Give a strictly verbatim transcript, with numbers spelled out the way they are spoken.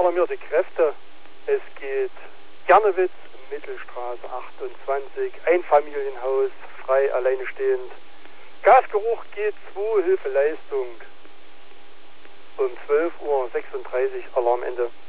alarmierte Kräfte. Es geht Gernewitz, Mittelstraße achtundzwanzig, Einfamilienhaus, frei, alleine stehend. Gasgeruch G zwei, Hilfeleistung. Um zwölf Uhr sechsunddreißig, Alarmende.